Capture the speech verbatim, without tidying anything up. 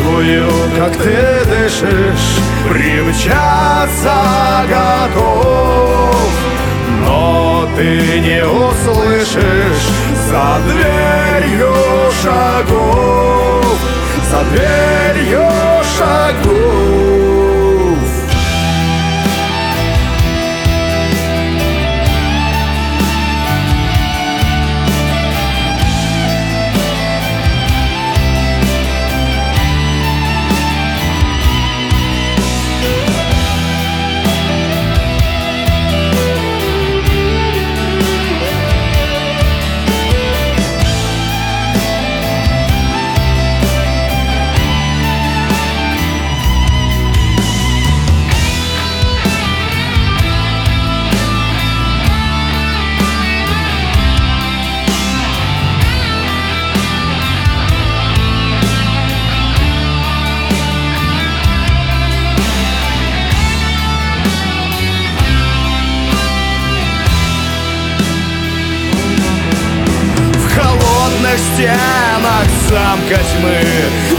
чую, как ты дышишь, примчаться готов, но ты не услышишь за дверью шагов, за дверью шагов. В стенах замка тьмы